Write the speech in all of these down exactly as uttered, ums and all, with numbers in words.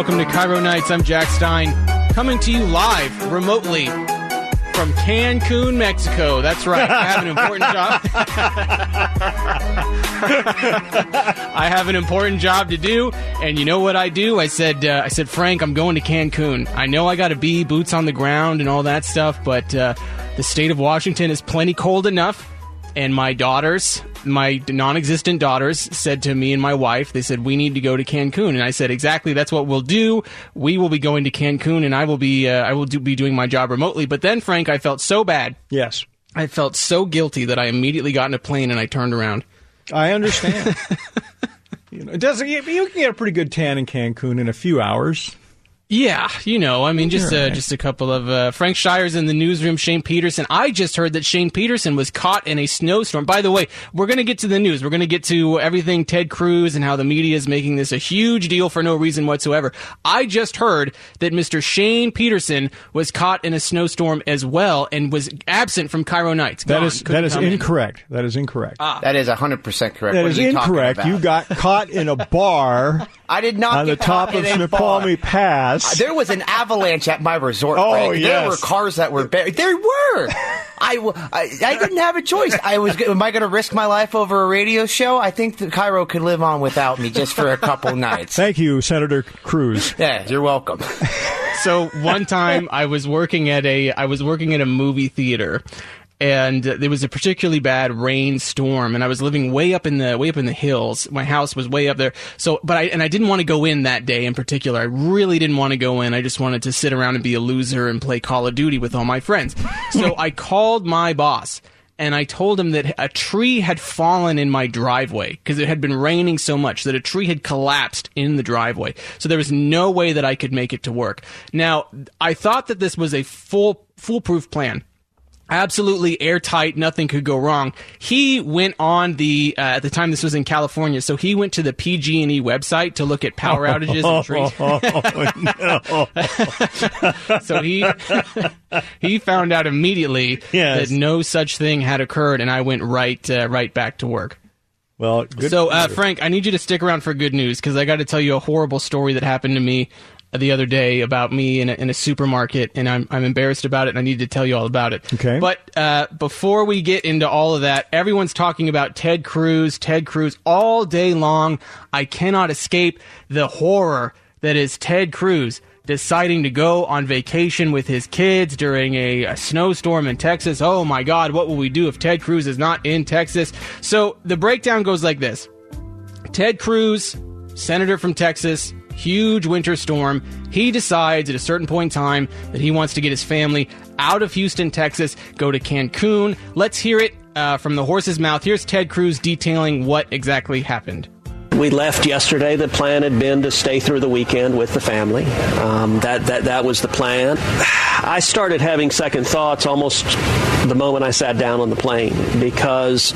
Welcome to Cairo Nights. I'm Jack Stein, coming to you live, remotely, from Cancun, Mexico. That's right. I have an important job. I have an important job to do, and you know what I do? I said, uh, I said, Frank, I'm going to Cancun. I know I got to be boots on the ground and all that stuff, but uh, the state of Washington is plenty cold enough. And my daughters, my non-existent daughters, said to me and my wife, they said, we need to go to Cancun. And I said, exactly, that's what we'll do. We will be going to Cancun, and I will be uh, I will do, be doing my job remotely. But then, Frank, I felt so bad. Yes. I felt so guilty that I immediately got in a plane and I turned around. I understand. you know, it doesn't. You can get a pretty good tan in Cancun in a few hours. Yeah, you know, I mean, just uh, right. just a couple of... Uh, Frank Shire's in the newsroom, Shane Peterson. I just heard that Shane Peterson was caught in a snowstorm. By the way, we're going to get to the news. We're going to get to everything Ted Cruz and how the media is making this a huge deal for no reason whatsoever. I just heard that Mister Shane Peterson was caught in a snowstorm as well and was absent from Cairo Nights. That Gone. is Couldn't that is come in. incorrect. That is incorrect. Ah. That is one hundred percent correct. That What is are you talking incorrect. about? You got caught in a bar I did not on the get top caught of in a Snoqualmie bar. Pass. There was an avalanche at my resort. Oh, Frank. yes. There were cars that were buried. There were. I, w- I, I didn't have a choice. I was. Am I going to risk my life over a radio show? I think that Cairo could live on without me just for a couple nights. Thank you, Senator Cruz. Yeah, you're welcome. So one time I was working at a I was working at a movie theater, and there was a particularly bad rainstorm, and I was living way up in the way up in the hills. My house was way up there. So, but I and I didn't want to go in that day in particular. I really didn't want to go in. I just wanted to sit around and be a loser and play Call of Duty with all my friends. So I called my boss. And I told him that a tree had fallen in my driveway because it had been raining so much that a tree had collapsed in the driveway. So there was no way that I could make it to work. Now, I thought that this was a full foolproof plan. Absolutely airtight, nothing could go wrong. He went on the, uh, at the time this was in California, so he went to the P G and E website to look at power outages and trees. Oh, no. So he he found out immediately Yes. that no such thing had occurred, and I went right uh, right back to work. Well, good. So, uh, Frank, I need you to stick around for good news, because I got to tell you a horrible story that happened to me the other day about me in a, in a supermarket, and I'm I'm embarrassed about it, and I need to tell you all about it. Okay. But uh, before we get into all of that, everyone's talking about Ted Cruz, Ted Cruz all day long. I cannot escape the horror that is Ted Cruz deciding to go on vacation with his kids during a, a snowstorm in Texas. Oh my God, what will we do if Ted Cruz is not in Texas? So the breakdown goes like this. Ted Cruz, senator from Texas, huge winter storm. He decides at a certain point in time that he wants to get his family out of Houston, Texas, go to Cancun. Let's hear it uh, from the horse's mouth. Here's Ted Cruz detailing what exactly happened. We left yesterday. The plan had been to stay through the weekend with the family. Um, that, that, that was the plan. I started having second thoughts almost the moment I sat down on the plane, because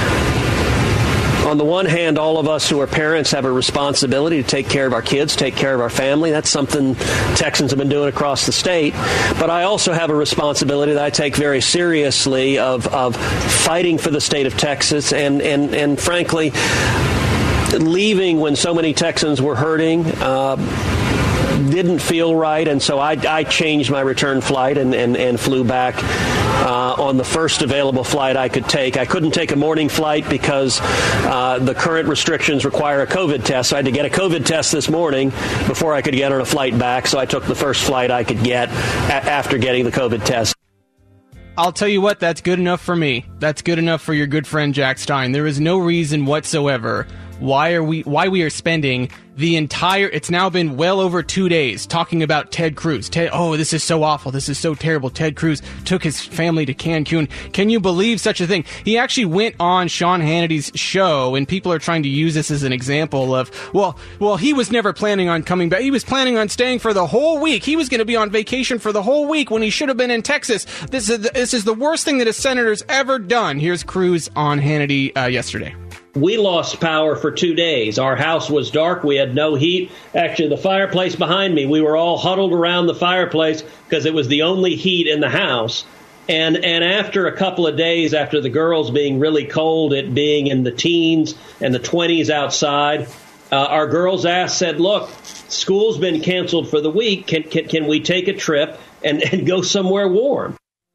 on the one hand, all of us who are parents have a responsibility to take care of our kids, take care of our family. That's something Texans have been doing across the state. But I also have a responsibility that I take very seriously of, of fighting for the state of Texas and, and, and frankly, leaving when so many Texans were hurting. Uh, didn't feel right, and so I, I changed my return flight and, and, and flew back uh, on the first available flight I could take. I couldn't take a morning flight because uh, the current restrictions require a COVID test, so I had to get a COVID test this morning before I could get on a flight back, so I took the first flight I could get a- after getting the COVID test. I'll tell you what, that's good enough for me. That's good enough for your good friend Jack Stein. There is no reason whatsoever why are we why we are spending the entire, it's now been well over two days talking about Ted Cruz. Ted, oh, this is so awful. This is so terrible. Ted Cruz took his family to Cancun. Can you believe such a thing? He actually went on Sean Hannity's show, and people are trying to use this as an example of, well, well, he was never planning on coming back. He was planning on staying for the whole week. He was going to be on vacation for the whole week when he should have been in Texas. This is the, this is the worst thing that a senator's ever done. Here's Cruz on Hannity uh, yesterday. We lost power for two days. Our house was dark. We had no heat. Actually, the fireplace behind me, we were all huddled around the fireplace because it was the only heat in the house. And and after a couple of days, after the girls being really cold, it being in the teens and the twenties outside, Uh, our girls asked, said, look, school's been canceled for the week. Can, can, can we take a trip and, and go somewhere warm?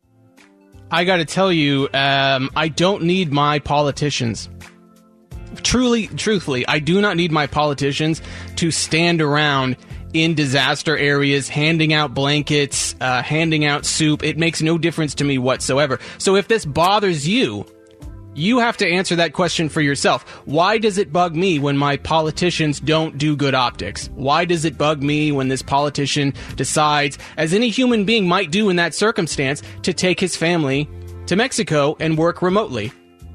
I got to tell you, um, I don't need my politicians. Truly, truthfully, I do not need my politicians to stand around in disaster areas, handing out blankets, uh, handing out soup. It makes no difference to me whatsoever. So if this bothers you, you have to answer that question for yourself. Why does it bug me when my politicians don't do good optics? Why does it bug me when this politician decides, as any human being might do in that circumstance, to take his family to Mexico and work remotely?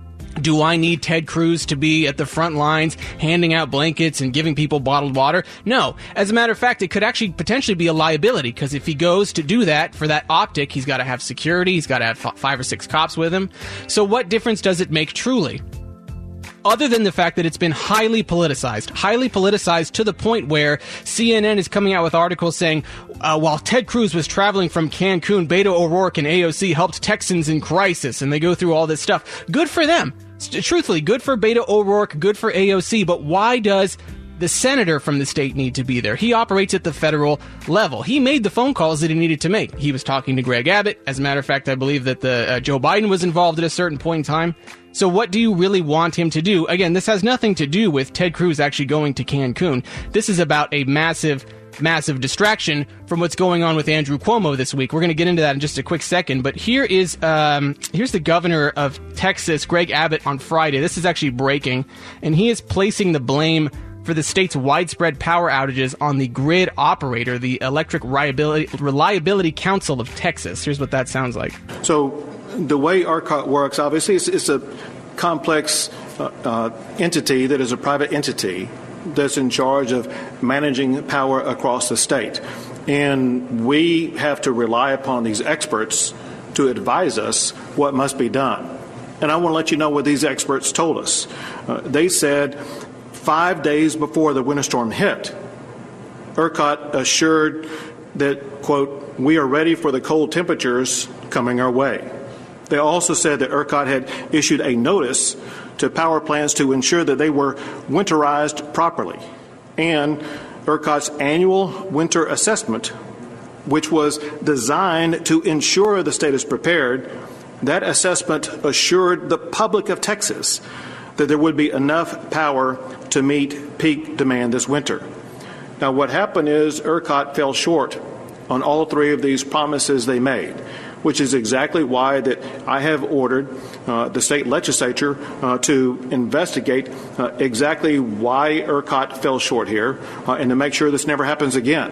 Do I need Ted Cruz to be at the front lines handing out blankets and giving people bottled water? No. As a matter of fact, it could actually potentially be a liability, because if he goes to do that for that optic, he's got to have security, he's got to have f- five or six cops with him. So what difference does it make truly? Other than the fact that it's been highly politicized, highly politicized to the point where C N N is coming out with articles saying, uh, while Ted Cruz was traveling from Cancun, Beto O'Rourke and A O C helped Texans in crisis, and they go through all this stuff. Good for them. Truthfully, good for Beto O'Rourke, good for A O C, but why does the senator from the state need to be there? He operates at the federal level. He made the phone calls that he needed to make. He was talking to Greg Abbott. As a matter of fact, I believe that the uh, Joe Biden was involved at a certain point in time. So what do you really want him to do? Again, this has nothing to do with Ted Cruz actually going to Cancun. This is about a massive, massive distraction from what's going on with Andrew Cuomo this week. We're going to get into that in just a quick second. But here is um, here's the governor of Texas, Greg Abbott, on Friday. This is actually breaking, and he is placing the blame for the state's widespread power outages on the grid operator, the Electric Reliability, Reliability Council of Texas. Here's what that sounds like. So the way ERCOT works, obviously, it's, it's a complex uh, uh, entity that is a private entity that's in charge of managing power across the state. And we have to rely upon these experts to advise us what must be done. And I want to let you know what these experts told us. Uh, they said five days before the winter storm hit, ERCOT assured that, quote, we are ready for the cold temperatures coming our way. They also said that ERCOT had issued a notice to power plants to ensure that they were winterized properly. And ERCOT's annual winter assessment, which was designed to ensure the state is prepared, that assessment assured the public of Texas that there would be enough power to meet peak demand this winter. Now, what happened is ERCOT fell short on all three of these promises they made, which is exactly why that I have ordered uh, the state legislature uh, to investigate uh, exactly why ERCOT fell short here uh, and to make sure this never happens again.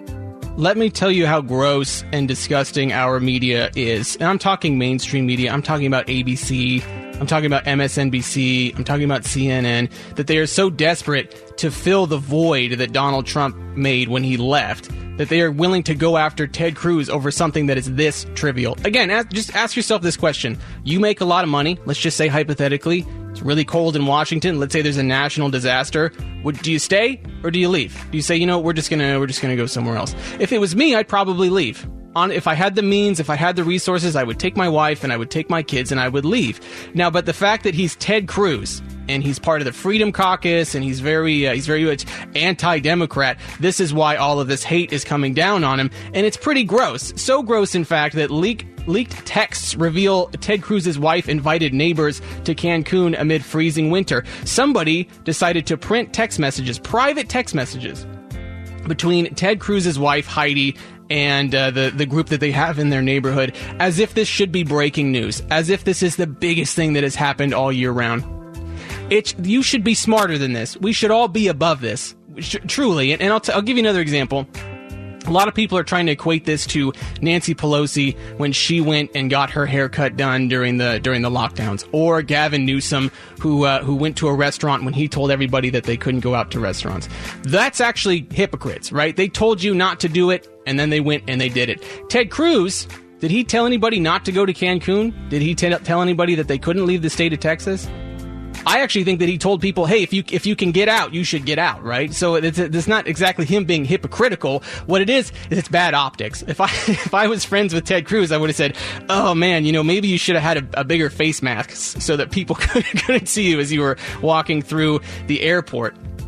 Let me tell you how gross and disgusting our media is. And I'm talking mainstream media. I'm talking about A B C. I'm talking about M S N B C. I'm talking about C N N, that they are so desperate to fill the void that Donald Trump made when he left, that they are willing to go after Ted Cruz over something that is this trivial. Again, ask, just ask yourself this question. You make a lot of money. Let's just say hypothetically, it's really cold in Washington. Let's say there's a national disaster. Would, do you stay or do you leave? Do you say, you know, we're just gonna we're just gonna go somewhere else? If it was me, I'd probably leave. On, if I had the means, if I had the resources, I would take my wife and I would take my kids and I would leave. Now, but the fact that he's Ted Cruz and he's part of the Freedom Caucus and he's very uh, he's very much anti-Democrat, this is why all of this hate is coming down on him, and it's pretty gross. So gross, in fact, that leak, leaked texts reveal Ted Cruz's wife invited neighbors to Cancun amid freezing winter. Somebody decided to print text messages, private text messages, between Ted Cruz's wife, Heidi, and uh, the, the group that they have in their neighborhood, as if this should be breaking news, as if this is the biggest thing that has happened all year round. It, you should be smarter than this. We should all be above this, sh- truly. And, and I'll, t- I'll give you another example. A lot of people are trying to equate this to Nancy Pelosi when she went and got her haircut done during the during the lockdowns, or Gavin Newsom who uh, who went to a restaurant when he told everybody that they couldn't go out to restaurants. That's actually hypocrites, right? They told you not to do it, and then they went and they did it. Ted Cruz, did he tell anybody not to go to Cancun? Did he t- tell anybody that they couldn't leave the state of Texas? I actually think that he told people, hey, if you if you can get out, you should get out, right? So it's, it's not exactly him being hypocritical. What it is, is it's bad optics. If I if I was friends with Ted Cruz, I would have said, oh, man, you know, maybe you should have had a, a bigger face mask so that people couldn't see you as you were walking through the airport.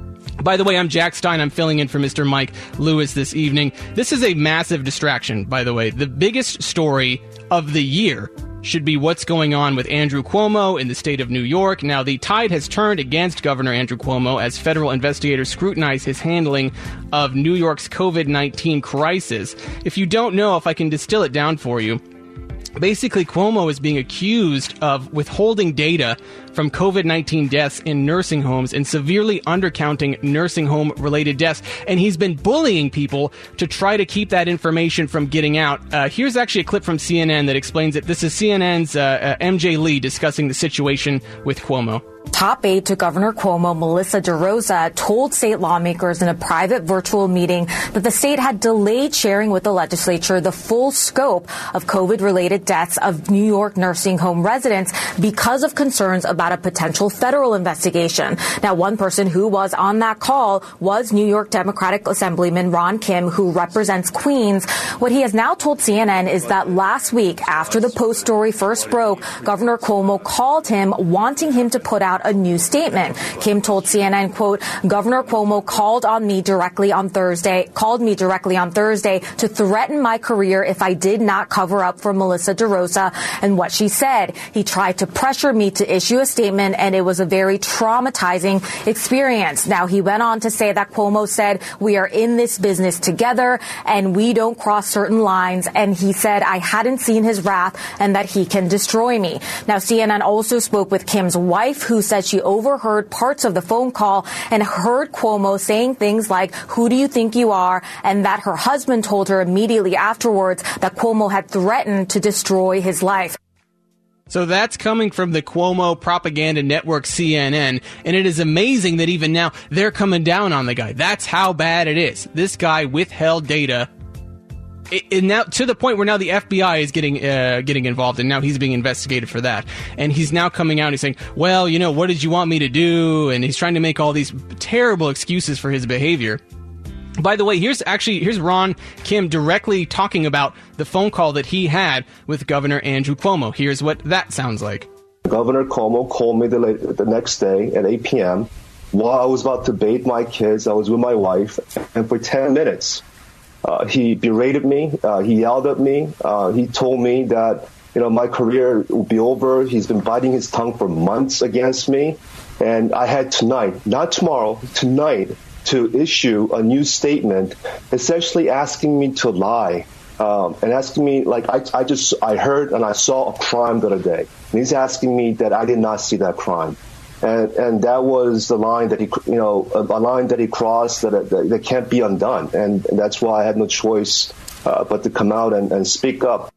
By the way, I'm Jack Stein. I'm filling in for Mister Mike Lewis this evening. This is a massive distraction, by the way. The biggest story of the year should be what's going on with Andrew Cuomo in the state of New York. Now, the tide has turned against Governor Andrew Cuomo as federal investigators scrutinize his handling of New York's covid nineteen crisis. If you don't know, if I can distill it down for you, basically, Cuomo is being accused of withholding data from covid nineteen deaths in nursing homes and severely undercounting nursing home-related deaths. And he's been bullying people to try to keep that information from getting out. Uh, here's actually a clip from C N N that explains it. This is C N N's uh, uh, M J Lee discussing the situation with Cuomo. Top aide to Governor Cuomo, Melissa DeRosa, told state lawmakers in a private virtual meeting that the state had delayed sharing with the legislature the full scope of COVID-related deaths of New York nursing home residents because of concerns about a potential federal investigation. Now, one person who was on that call was New York Democratic Assemblyman Ron Kim, who represents Queens. What he has now told C N N is that last week, after the Post story first broke, Governor Cuomo called him, wanting him to put out a new statement. Kim told C N N, quote, Governor Cuomo called on me directly on Thursday, called me directly on Thursday to threaten my career if I did not cover up for Melissa DeRosa and what she said. He tried to pressure me to issue a statement, and it was a very traumatizing experience. Now, he went on to say that Cuomo said, we are in this business together and we don't cross certain lines. And he said, I hadn't seen his wrath and that he can destroy me. Now, C N N also spoke with Kim's wife, who said she overheard parts of the phone call and heard Cuomo saying things like, who do you think you are? And that her husband told her immediately afterwards that Cuomo had threatened to destroy his life. So that's coming from the Cuomo propaganda network C N N, and it is amazing that even now they're coming down on the guy. That's how bad it is. This guy withheld data. It, now to the point where now the F B I is getting uh, getting involved, and now he's being investigated for that. And he's now coming out and he's saying, well, you know, what did you want me to do? And he's trying to make all these terrible excuses for his behavior. By the way, here's actually here's Ron Kim directly talking about the phone call that he had with Governor Andrew Cuomo. Here's what that sounds like. Governor Cuomo called me the, late, the next day at eight p.m. while I was about to bathe my kids. I was with my wife, and for ten minutes, Uh, he berated me. Uh, he yelled at me. Uh, he told me that, you know, my career will be over. He's been biting his tongue for months against me. And I had tonight, not tomorrow, tonight, to issue a new statement, essentially asking me to lie. Um, and asking me, like, I, I just, I heard and I saw a crime the other day. And he's asking me that I did not see that crime. And, and that was the line that he, you know, a, a line that he crossed that, that, that can't be undone. And, and that's why I had no choice uh, but to come out and, and speak up.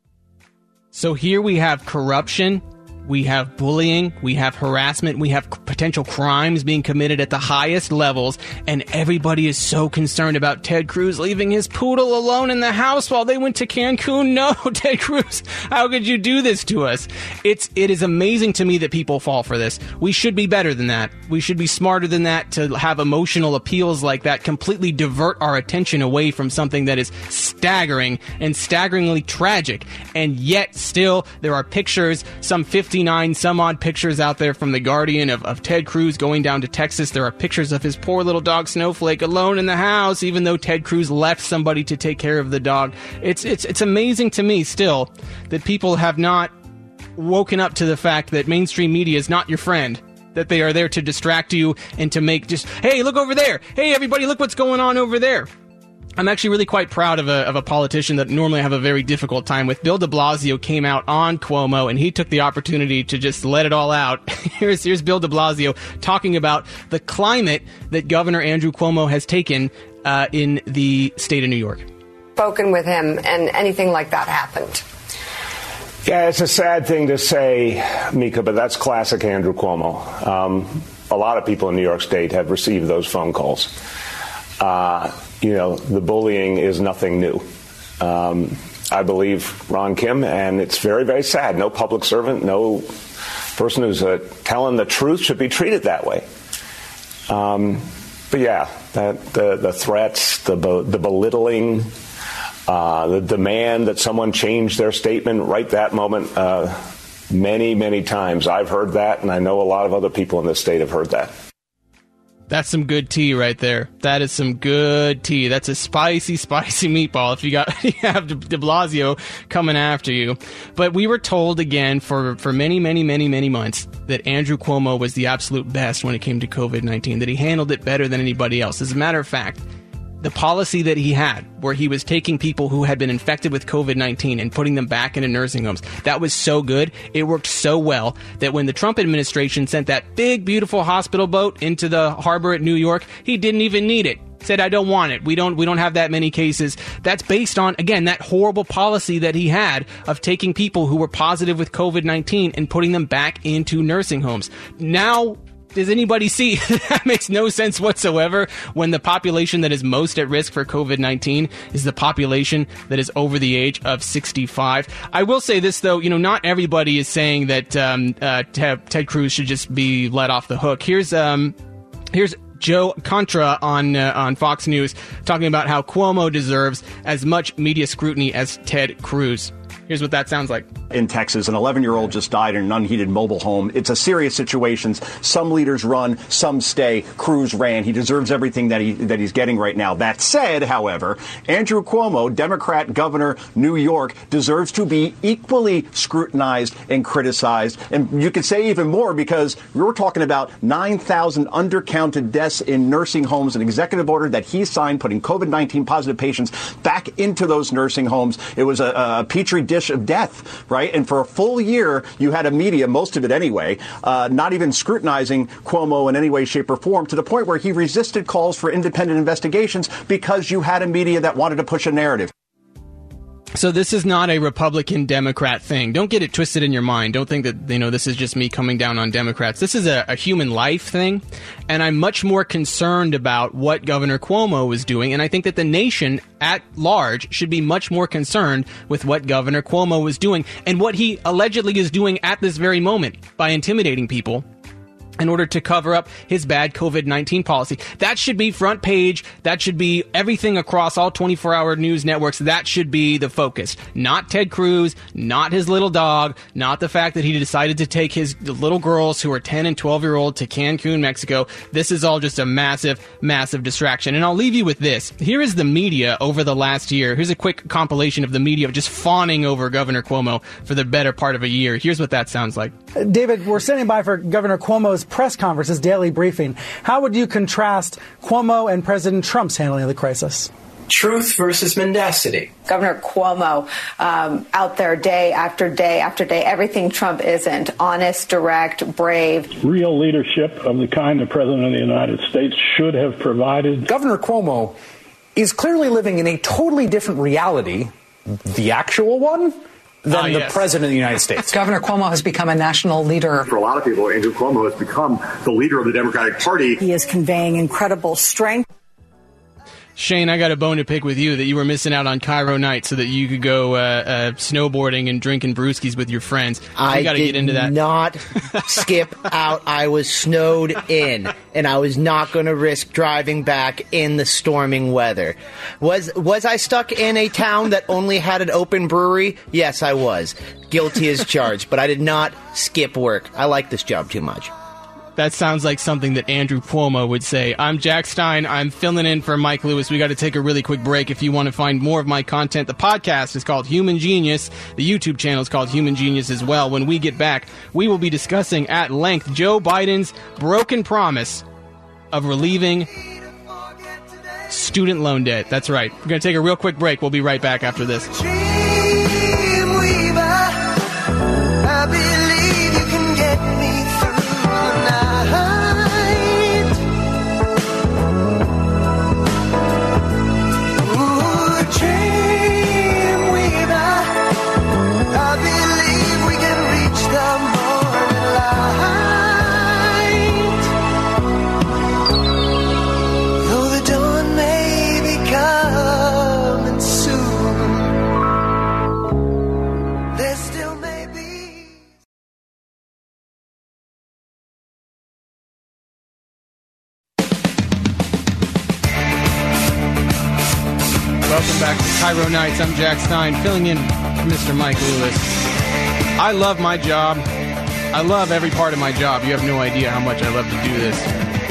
So here we have corruption, we have bullying, we have harassment, we have potential crimes being committed at the highest levels, and everybody is so concerned about Ted Cruz leaving his poodle alone in the house while they went to Cancun. No, Ted Cruz, how could you do this to us? It's it is amazing to me that people fall for this. We should be better than that. We should be smarter than that to have emotional appeals like that completely divert our attention away from something that is staggering and staggeringly tragic. And yet still there are pictures, some fifty some odd pictures out there from The Guardian of, of Ted Cruz going down to Texas. There are pictures of his poor little dog Snowflake alone in the house, even though Ted Cruz left somebody to take care of the dog. It's it's it's amazing to me still that people have not woken up to the fact that mainstream media is not your friend, that they are there to distract you and to make just, hey, look over there. Hey, everybody, look what's going on over there. I'm actually really quite proud of a of a politician that normally I have a very difficult time with. Bill de Blasio came out on Cuomo, and he took the opportunity to just let it all out. here's here's Bill de Blasio talking about the climate that Governor Andrew Cuomo has taken uh, in the state of New York. Spoken with him, and anything like that happened. Yeah, it's a sad thing to say, Mika, but that's classic Andrew Cuomo. Um, a lot of people in New York State have received those phone calls. Uh, you know, the bullying is nothing new. Um, I believe Ron Kim, and it's very, very sad. No public servant, no person who's uh, telling the truth should be treated that way. Um, but yeah, that the, the threats, the the belittling, uh, the demand that someone change their statement right that moment. Uh, many, many times I've heard that, and I know a lot of other people in this state have heard that. That's some good tea right there. That is some good tea. That's a spicy, spicy meatball if you got you have de Blasio coming after you. But we were told again for, for many, many, many, many months that Andrew Cuomo was the absolute best when it came to COVID nineteen, that he handled it better than anybody else. As a matter of fact, the policy that he had, where he was taking people who had been infected with COVID nineteen and putting them back into nursing homes, that was so good. It worked so well that when the Trump administration sent that big, beautiful hospital boat into the harbor at New York, he didn't even need it. Said, I don't want it. We don't, we don't have that many cases. That's based on, again, that horrible policy that he had of taking people who were positive with COVID nineteen and putting them back into nursing homes. Now, does anybody see that makes no sense whatsoever when the population that is most at risk for COVID nineteen is the population that is over the age of sixty-five? I will say this, though, you know, not everybody is saying that um, uh, Ted, Ted Cruz should just be let off the hook. Here's um, here's Joe Contra on uh, on Fox News talking about how Cuomo deserves as much media scrutiny as Ted Cruz. Here's what that sounds like. In Texas, an eleven-year-old just died in an unheated mobile home. It's a serious situation. Some leaders run, some stay. Cruz ran. He deserves everything that he that he's getting right now. That said, however, Andrew Cuomo, Democrat governor, New York, deserves to be equally scrutinized and criticized. And you could say even more because we were talking about nine thousand undercounted deaths in nursing homes, an executive order that he signed putting COVID nineteen positive patients back into those nursing homes. It was a, a petri dish of death, right? And for a full year, you had a media, most of it anyway, uh, not even scrutinizing Cuomo in any way, shape, or form, to the point where he resisted calls for independent investigations because you had a media that wanted to push a narrative. So this is not a Republican-Democrat thing. Don't get it twisted in your mind. Don't think that, you know, this is just me coming down on Democrats. This is a, a human life thing, and I'm much more concerned about what Governor Cuomo is doing, and I think that the nation at large should be much more concerned with what Governor Cuomo is doing and what he allegedly is doing at this very moment by intimidating people in order to cover up his bad COVID nineteen policy. That should be front page. That should be everything across all twenty-four hour news networks. That should be the focus. Not Ted Cruz, not his little dog, not the fact that he decided to take his little girls who are ten and twelve year old to Cancun, Mexico. This is all just a massive, massive distraction. And I'll leave you with this. Here is the media over the last year. Here's a quick compilation of the media just fawning over Governor Cuomo for the better part of a year. Here's what that sounds like. David, we're standing by for Governor Cuomo's press conference, his daily briefing. How would you contrast Cuomo and President Trump's handling of the crisis? Truth versus mendacity. Governor Cuomo um, out there day after day after day, everything Trump isn't. Honest, direct, brave. Real leadership of the kind the President of the United States should have provided. Governor Cuomo is clearly living in a totally different reality, the actual one, than uh, the yes. President of the United States. Governor Cuomo has become a national leader. For a lot of people, Andrew Cuomo has become the leader of the Democratic Party. He is conveying incredible strength. Shane, I got a bone to pick with you that you were missing out on Cairo night so that you could go uh, uh, snowboarding and drinking brewskis with your friends. I you got to get into that. not skip out. I was snowed in, and I was not going to risk driving back in the storming weather. Was was I stuck in a town that only had an open brewery? Yes, I was. Guilty as charged, but I did not skip work. I like this job too much. That sounds like something that Andrew Cuomo would say. I'm Jack Stein. I'm filling in for Mike Lewis. We got to take a really quick break. If you want to find more of my content, the podcast is called Human Genius. The YouTube channel is called Human Genius as well. When we get back, we will be discussing at length Joe Biden's broken promise of relieving student loan debt. That's right. We're going to take a real quick break. We'll be right back after this. Welcome back to Cairo Nights. I'm Jack Stein, filling in for Mister Mike Lewis. I love my job. I love every part of my job. You have no idea how much I love to do this.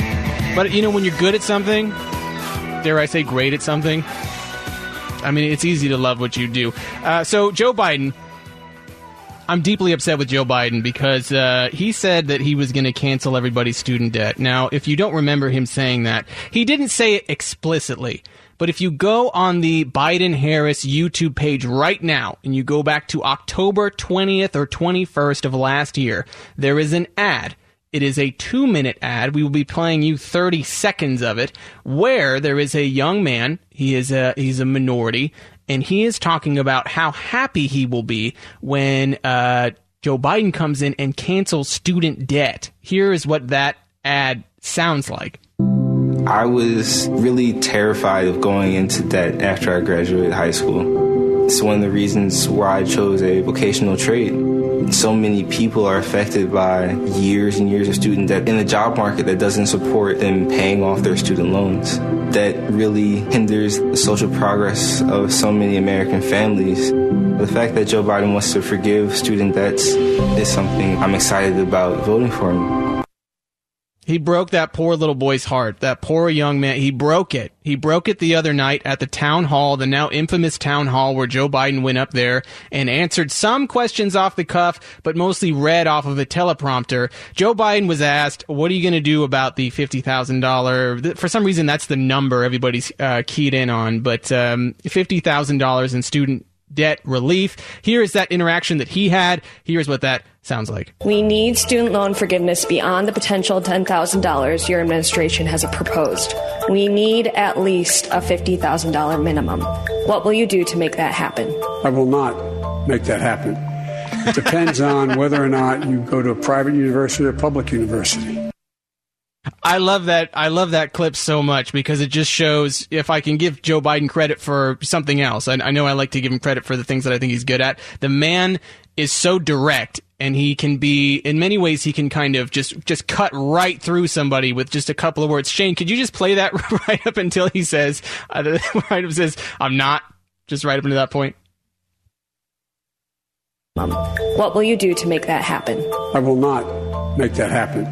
But, you know, when you're good at something, dare I say great at something, I mean, it's easy to love what you do. Uh, so, Joe Biden, I'm deeply upset with Joe Biden because uh, he said that he was going to cancel everybody's student debt. Now, if you don't remember him saying that, he didn't say it explicitly. But if you go on the Biden-Harris YouTube page right now and you go back to October twentieth or twenty-first of last year, there is an ad. It is a two-minute ad. We will be playing you thirty seconds of it, where there is a young man. He is a he's a minority, and he is talking about how happy he will be when uh, Joe Biden comes in and cancels student debt. Here is what that ad sounds like. I was really terrified of going into debt after I graduated high school. It's one of the reasons why I chose a vocational trade. So many people are affected by years and years of student debt in a job market that doesn't support them paying off their student loans. That really hinders the social progress of so many American families. The fact that Joe Biden wants to forgive student debts is something I'm excited about voting for him. He broke that poor little boy's heart, that poor young man. He broke it. He broke it the other night at the town hall, the now infamous town hall where Joe Biden went up there and answered some questions off the cuff, but mostly read off of a teleprompter. Joe Biden was asked, what are you going to do about the fifty thousand dollars? For some reason, that's the number everybody's uh, keyed in on, but um, fifty thousand dollars in student debt relief. Here is that interaction that he had. Here's what that sounds like. We need student loan forgiveness beyond the potential ten thousand dollars your administration has proposed. We need at least a fifty thousand dollars minimum. What will you do to make that happen? I will not make that happen. It depends on whether or not you go to a private university or public university. I love that. I love that clip so much because it just shows, if I can give Joe Biden credit for something else, I, I know I like to give him credit for the things that I think he's good at. The man is so direct, and he can be, in many ways, he can kind of just, just cut right through somebody with just a couple of words. Shane, could you just play that right up until he says, uh, right up says, I'm not, just right up into that point? Um, what will you do to make that happen? I will not make that happen.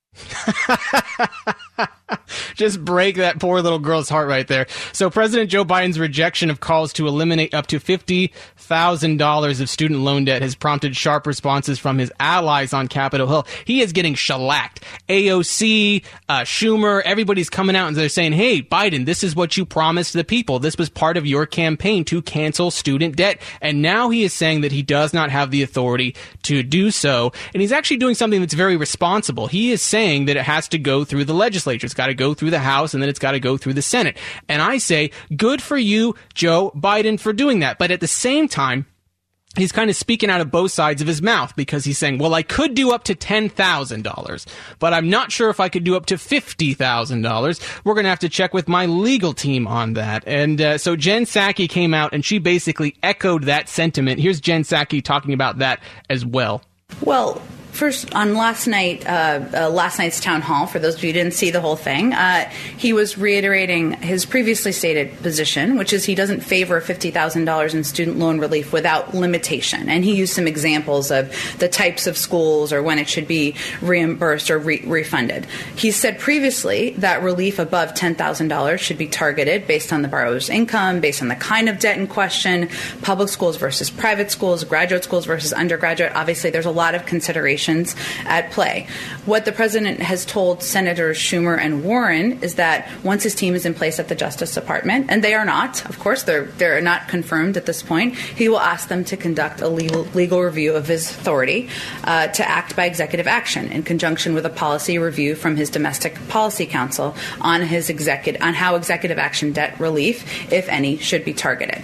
Just break that poor little girl's heart right there. So President Joe Biden's rejection of calls to eliminate up to fifty thousand dollars of student loan debt has prompted sharp responses from his allies on Capitol Hill. He is getting shellacked. A O C, uh, Schumer, everybody's coming out and they're saying, hey, Biden, this is what you promised the people. This was part of your campaign to cancel student debt. And now he is saying that he does not have the authority to do so. And he's actually doing something that's very responsible. He is saying that it has to go through the legislature. It's got to go through the House, and then it's got to go through the Senate. And I say, good for you, Joe Biden, for doing that. But at the same time, he's kind of speaking out of both sides of his mouth because he's saying, well, I could do up to ten thousand dollars, but I'm not sure if I could do up to fifty thousand dollars. We're going to have to check with my legal team on that. And uh, so Jen Psaki came out and she basically echoed that sentiment. Here's Jen Psaki talking about that as well. Well, first, on last night, uh, uh, last night's town hall, for those of you who didn't see the whole thing, uh, he was reiterating his previously stated position, which is he doesn't favor fifty thousand dollars in student loan relief without limitation. And he used some examples of the types of schools or when it should be reimbursed or re- refunded. He said previously that relief above ten thousand dollars should be targeted based on the borrower's income, based on the kind of debt in question, public schools versus private schools, graduate schools versus undergraduate. Obviously, there's a lot of considerations at play. What the president has told Senators Schumer and Warren is that once his team is in place at the Justice Department, and they are not, of course, they're they're not confirmed at this point, he will ask them to conduct a legal, legal review of his authority uh, to act by executive action in conjunction with a policy review from his Domestic Policy Council on his executive on how executive action debt relief, if any, should be targeted.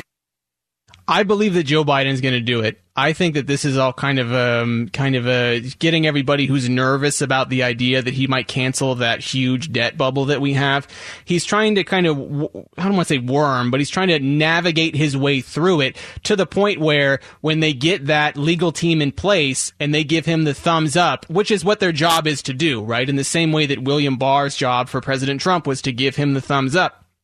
I believe that Joe Biden is going to do it. I think that this is all kind of um, kind of uh, getting everybody who's nervous about the idea that he might cancel that huge debt bubble that we have. He's trying to kind of, I don't want to say worm, but he's trying to navigate his way through it to the point where when they get that legal team in place and they give him the thumbs up, which is what their job is to do, right? In the same way that William Barr's job for President Trump was to give him the thumbs up.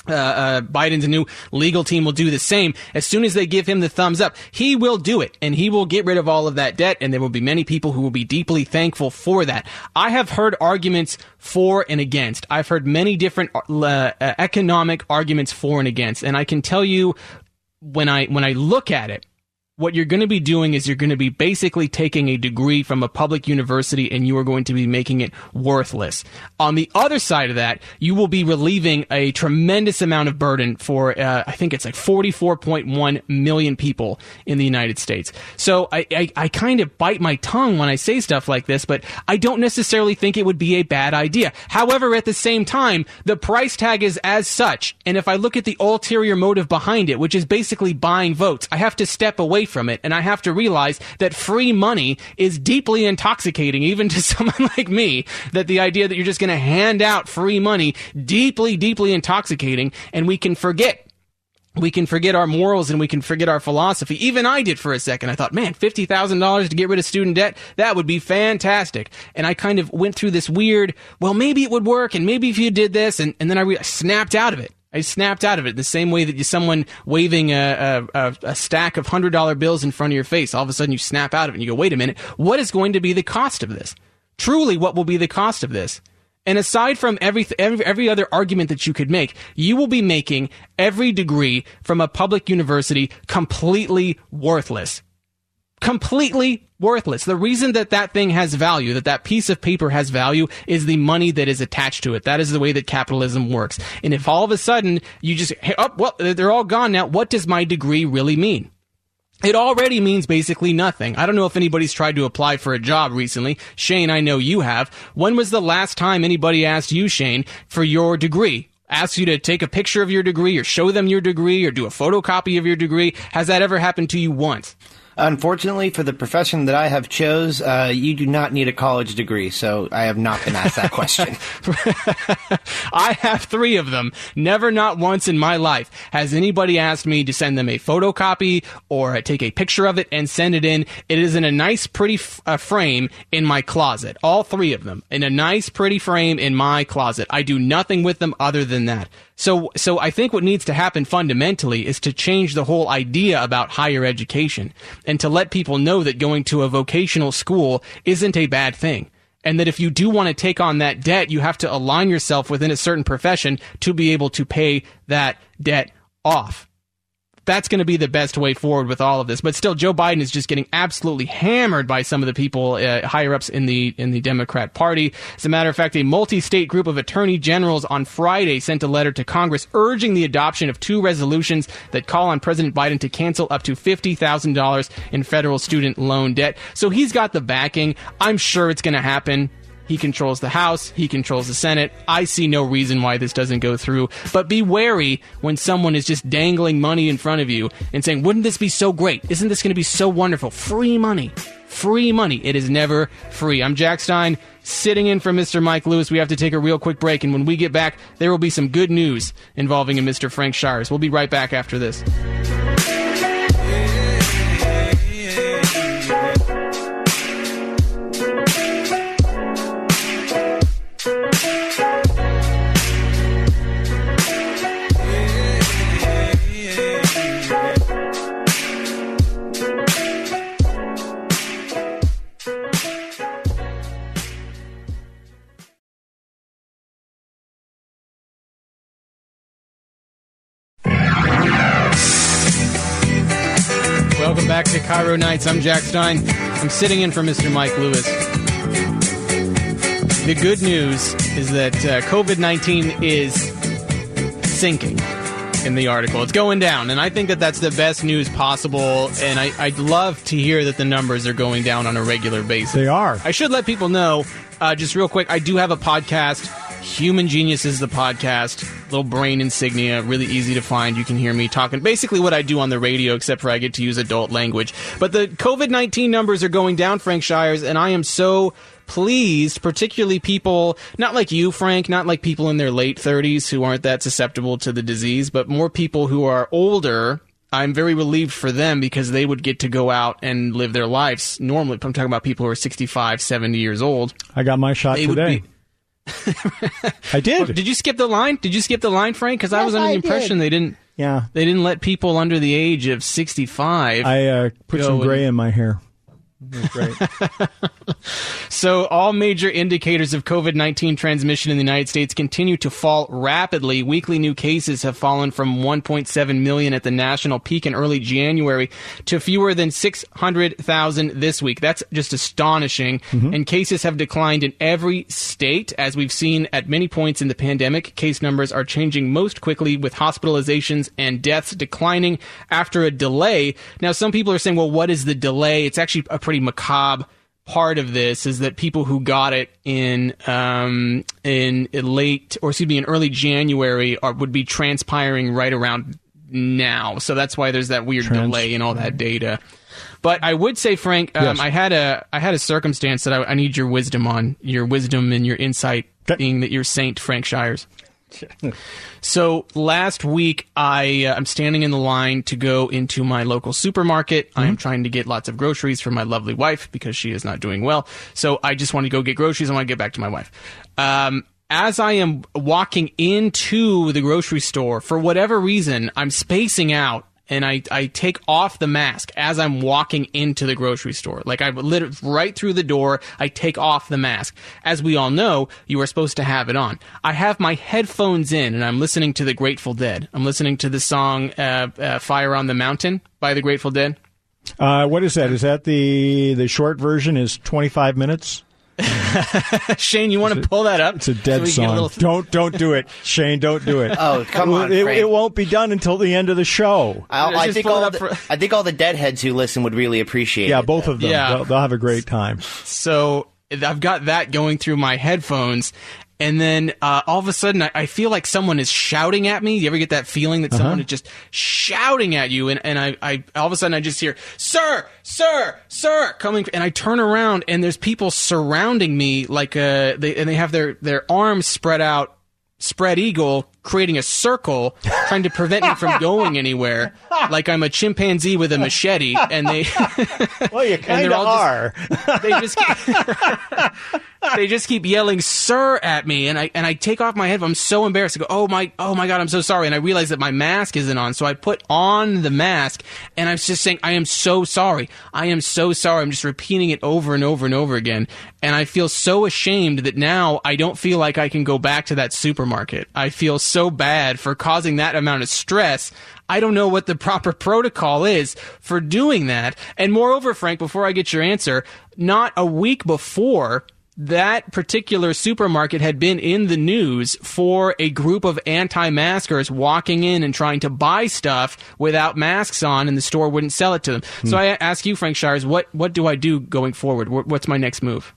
Uh, uh, Biden's new legal team will do the same. As soon as they give him the thumbs up, he will do it, and he will get rid of all of that debt, and there will be many people who will be deeply thankful for that. I have heard arguments for and against. I've heard many different uh, uh, economic arguments for and against, and I can tell you, when I when I look at it, what you're going to be doing is you're going to be basically taking a degree from a public university and you are going to be making it worthless. On the other side of that, you will be relieving a tremendous amount of burden for, uh, I think it's like forty-four point one million people in the United States. So I, I, I kind of bite my tongue when I say stuff like this, but I don't necessarily think it would be a bad idea. However, at the same time, the price tag is as such. And if I look at the ulterior motive behind it, which is basically buying votes, I have to step away from it, and I have to realize that free money is deeply intoxicating, even to someone like me, that the idea that you're just going to hand out free money, deeply, deeply intoxicating, and we can forget. We can forget our morals and we can forget our philosophy. Even I did for a second. I thought, man, fifty thousand dollars to get rid of student debt, that would be fantastic. And I kind of went through this weird, well, maybe it would work, and maybe if you did this, and, and then I re- snapped out of it. I snapped out of it the same way that you, someone waving a, a, a stack of one hundred dollar bills in front of your face, all of a sudden you snap out of it and you go, wait a minute, what is going to be the cost of this? Truly, what will be the cost of this? And aside from every, every every other argument that you could make, you will be making every degree from a public university completely worthless. Completely worthless. The reason that that thing has value, that that piece of paper has value, is the money that is attached to it. That is the way that capitalism works. And if all of a sudden you just, oh, well, they're all gone now, what does my degree really mean? It already means basically nothing. I don't know if anybody's tried to apply for a job recently. Shane, I know you have. When was the last time anybody asked you, Shane, for your degree? Asked you to take a picture of your degree or show them your degree or do a photocopy of your degree? Has that ever happened to you once? Unfortunately, for the profession that I have chose, uh, you do not need a college degree, so I have not been asked that question. I have three of them. Never, not once in my life has anybody asked me to send them a photocopy or take a picture of it and send it in. It is in a nice, pretty f- uh, frame in my closet. All three of them in a nice, pretty frame in my closet. I do nothing with them other than that. So, so I think what needs to happen fundamentally is to change the whole idea about higher education and to let people know that going to a vocational school isn't a bad thing. And that if you do want to take on that debt, you have to align yourself within a certain profession to be able to pay that debt off. That's going to be the best way forward with all of this. But still, Joe Biden is just getting absolutely hammered by some of the people uh, higher ups in the in the Democrat Party. As a matter of fact, a multi-state group of attorney generals on Friday sent a letter to Congress urging the adoption of two resolutions that call on President Biden to cancel up to fifty thousand dollars in federal student loan debt. So he's got the backing. I'm sure it's going to happen. He controls the House. He controls the Senate. I see no reason why this doesn't go through. But be wary when someone is just dangling money in front of you and saying, wouldn't this be so great? Isn't this going to be so wonderful? Free money. Free money. It is never free. I'm Jack Stein, sitting in for Mister Mike Lewis. We have to take a real quick break. And when we get back, there will be some good news involving a Mister Frank Shires. We'll be right back after this. Welcome back to Cairo Nights. I'm Jack Stein. I'm sitting in for Mister Mike Lewis. The good news is that uh, COVID nineteen is sinking in the article. It's going down, and I think that that's the best news possible, and I, I'd love to hear that the numbers are going down on a regular basis. They are. I should let people know, uh, just real quick, I do have a podcast. Human Genius is the podcast. Little brain insignia, really easy to find. You can hear me talking basically what I do on the radio, except for I get to use adult language. But the COVID nineteen numbers are going down, Frank Shires, and I am so pleased, particularly people, not like you, Frank, not like people in their late thirties who aren't that susceptible to the disease, but more people who are older. I'm very relieved for them because they would get to go out and live their lives normally. I'm talking about people who are sixty-five, seventy years old. I got my shot they today. Would be, I did. Did you skip the line? Did you skip the line, Frank? Because I Yes, was under the I impression did. they didn't. Yeah. They didn't let people under the age of sixty-five. I uh, put go some gray and- in my hair. That's great. So all major indicators of COVID nineteen transmission in the United States continue to fall rapidly. Weekly new cases have fallen from one point seven million at the national peak in early January to fewer than six hundred thousand this week. That's just astonishing. Mm-hmm. And cases have declined in every state. As we've seen at many points in the pandemic, case numbers are changing most quickly, with hospitalizations and deaths declining after a delay. Now, some people are saying, well, what is the delay? It's actually a pretty macabre part of this, is that people who got it in um, in late, or excuse me, in early January are, would be transpiring right around now. So that's why there's that weird Trans- delay in all that data. But I would say, Frank, um, Yes. I had a I had a circumstance that I, I need your wisdom on, your wisdom and your insight, being that you're Saint Frank Shires. So last week, I uh, I'm standing in the line to go into my local supermarket. Mm-hmm. I am trying to get lots of groceries for my lovely wife because she is not doing well. So I just want to go get groceries. I want to get back to my wife. Um, as I am walking into the grocery store, for whatever reason, I'm spacing out. And I, I take off the mask as I'm walking into the grocery store. Like, I lit right through the door, I take off the mask. As we all know, you are supposed to have it on. I have my headphones in, and I'm listening to the Grateful Dead. I'm listening to the song uh, uh, Fire on the Mountain by the Grateful Dead. Uh, what is that? Is that the the short version is twenty-five minutes? Shane, you want to pull that up? It's a dead so we song. get a little... Don't don't do it, Shane. Don't do it. Oh, come on, It, Frank. it won't be done until the end of the show. I'll, I Just think pull it all up the, for- I think all the deadheads who listen would really appreciate Yeah, it. both of them. Yeah. They'll, they'll have a great time. So I've got that going through my headphones. And then uh, all of a sudden, I, I feel like someone is shouting at me. You ever get that feeling that someone Uh-huh. is just shouting at you? And, and I, I all of a sudden, I just hear, "Sir, sir, sir," coming. And I turn around, and there's people surrounding me, like uh, they and they have their, their arms spread out, spread eagle, creating a circle, trying to prevent me from going anywhere, like I'm a chimpanzee with a machete. And they, Well, you and kind they're of all are. just, they just keep, they just keep yelling "sir" at me, and I and I take off my headphones. I'm so embarrassed. I go, "Oh my, oh my God, I'm so sorry." And I realize that my mask isn't on, so I put on the mask, and I was just saying, "I am so sorry. I am so sorry." I'm just repeating it over and over and over again, and I feel so ashamed that now I don't feel like I can go back to that supermarket. I feel so bad for causing that amount of stress. I don't know what the proper protocol is for doing that. And moreover, Frank, before I get your answer, not a week before, that particular supermarket had been in the news for a group of anti-maskers walking in and trying to buy stuff without masks on, and the store wouldn't sell it to them. Hmm. So I ask you, Frank Shires, what, what do I do going forward? What, what's my next move?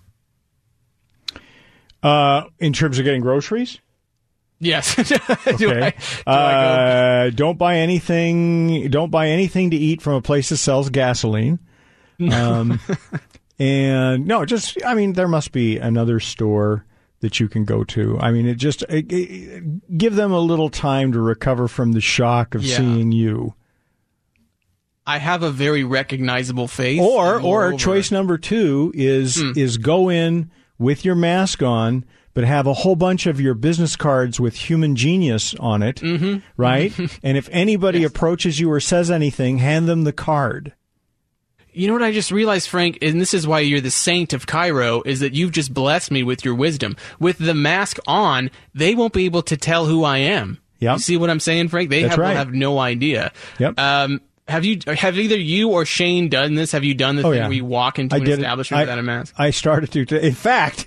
Uh, in terms of getting groceries? Yes. do Okay. I, do I uh, don't buy anything. Don't buy anything to eat from a place that sells gasoline. Um, and no, just I mean, there must be another store that you can go to. I mean, it just it, it, give them a little time to recover from the shock of Yeah. seeing you. I have a very recognizable face. Or and or moreover- choice number two is Hmm. is go in with your mask on, but have a whole bunch of your business cards with human genius on it, Mm-hmm. right? And if anybody approaches you or says anything, hand them the card. You know what I just realized, Frank, and this is why you're the saint of Cairo, is that you've just blessed me with your wisdom. With the mask on, they won't be able to tell who I am. Yep. You see what I'm saying, Frank? They That's have, will right. have no idea. Yep. Um, have you? Have either you or Shane done this? Have you done the Oh, thing yeah. where you walk into I an did it. establishment I- without a mask? I started to. to in fact,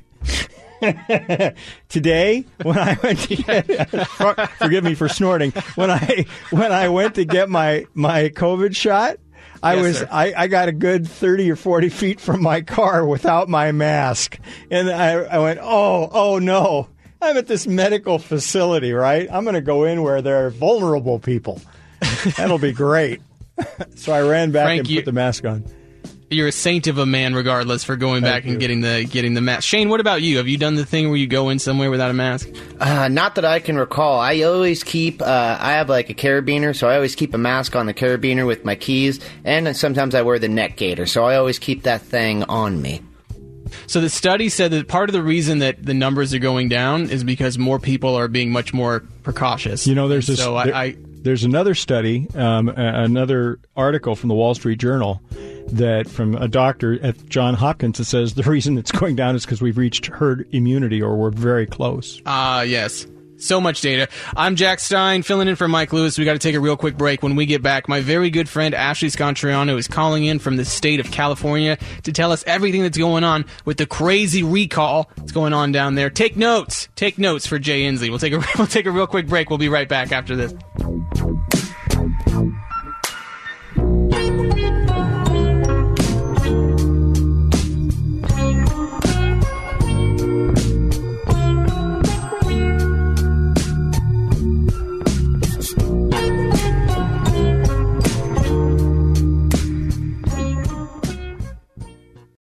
today when I went to get, forgive me for snorting, when I when I went to get my my COVID shot, I Yes, was sir. I, I got a good thirty or forty feet from my car without my mask, and I I went oh oh no. I'm at this medical facility, right? I'm going to go in where there are vulnerable people. That'll be great. So I ran back Frank, and you- put the mask on. You're a saint of a man, regardless, for going Thank back and you. getting the getting the mask. Shane, what about you? Have you done the thing where you go in somewhere without a mask? Uh, not that I can recall. I always keep, uh, I have like a carabiner, so I always keep a mask on the carabiner with my keys, and sometimes I wear the neck gaiter, so I always keep that thing on me. So the study said that part of the reason that the numbers are going down is because more people are being much more precautious. You know, there's this, so I, there, I there's another study, um, another article from the Wall Street Journal that from a doctor at Johns Hopkins that says the reason it's going down is because we've reached herd immunity, or we're very close. Ah, uh, yes. So much data. I'm Jack Stein, filling in for Mike Lewis. We got to take a real quick break. When we get back, my very good friend Ashley Scontriano is calling in from the state of California to tell us everything that's going on with the crazy recall that's going on down there. Take notes. Take notes for Jay Inslee. We'll take a we'll take a real quick break. We'll be right back after this.